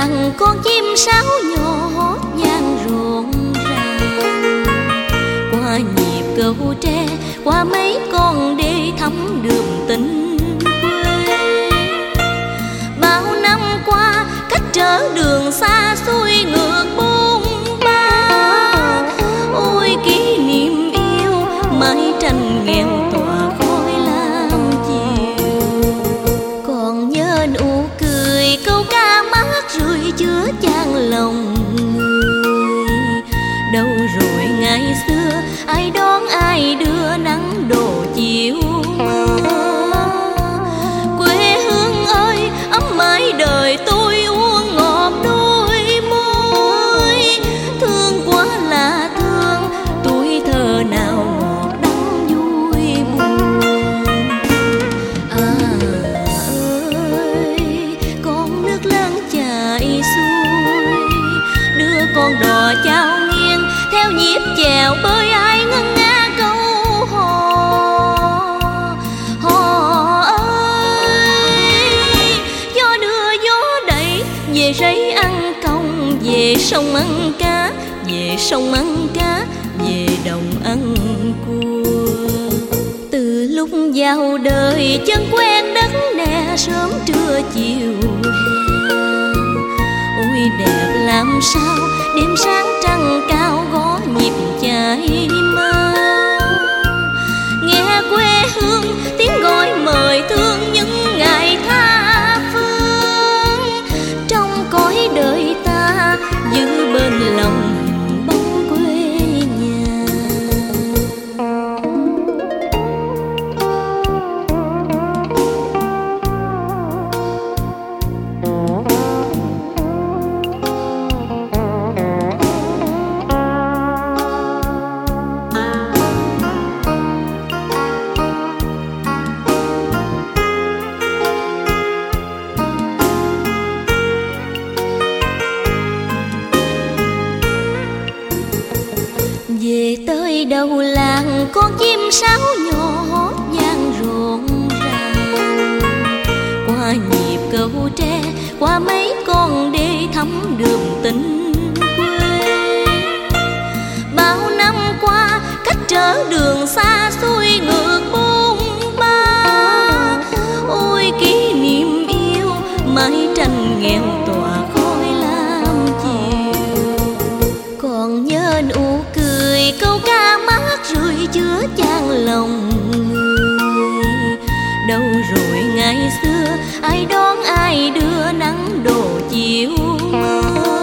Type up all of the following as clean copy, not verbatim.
làng con chim sáo nhỏ hót vang rộn ràng. Qua nhịp cầu tre, qua mấy con đê thắm đường tình quê. Bao năm qua cách trở đường xa xôi ngược bôn ba. Ôi kỷ niệm yêu mái tranh nghèo tỏa khói lam chiều. Còn nhớ nụ cười câu ca mát rượi chứa chan lòng người. Đâu rồi ngày xưa ai đón ai đưa nắng đổ chiều mưa. Quê hương ơi ấm mãi đời tôi uống ngọt đôi môi. Thương quá là thương tuổi thơ nào ngọt đắng vui buồn. À ơi con nước lớn chảy xuôi, đưa con đò chao nghiêng theo nhịp chèo bơi ai ngân nga câu hò. Hò ơi gió đưa gió đẩy về rẫy ăn cong, về sông ăn cá, về sông ăn cá, về đồng ăn cua. Từ lúc vào đời chân quen đất nè sớm trưa chiều hè. Ôi đẹp làm sao đêm sáng trăng cao gõ nhịp chạy mau. Nghe quê hương tiếng gọi mời thương những ngày tha phương. Trong cõi đời ta giữ bên lòng hình bóng quê nhà. Về tới đầu làng con chim sáo nhỏ hót vang rộn ràng. Qua nhịp cầu tre, qua mấy con đê thắm đường tình quê. Bao năm qua cách trở đường xa xôi ngược bôn ba. Ôi kỷ niệm yêu mái tranh nghèo tỏa khói lam chiều. Còn nhớ nụ cười câu ca mát rượi chứa chan lòng người. Đâu rồi ngày xưa ai đón ai đưa nắng đổ chiều mưa.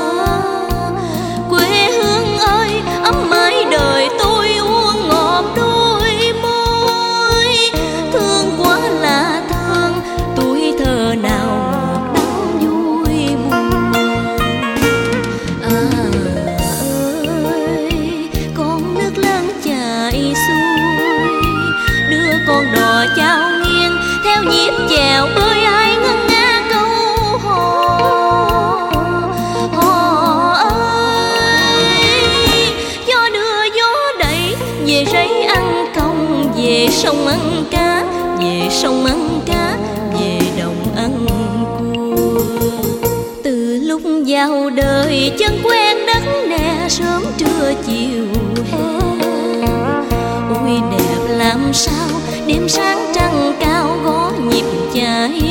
Quê hương ơi ấm mãi đời tôi uống ngọt đôi môi. Thương quá là thương tuổi thơ nào ngọt đắng vui buồn. À ơi con nước lớn chảy xuôi, đưa con đò chao nghiêng theo nhịp chèo bơi ai ngân nga câu hò. Hò ơi gió đưa gió đẩy về rẫy ăn cong, về sông ăn cá, về sông ăn cá, về đồng ăn cua. Từ lúc vào đời chân quen đất nè sớm trưa chiều hè. Ôi đẹp làm sao đêm sáng trăng cao gõ nhịp chạy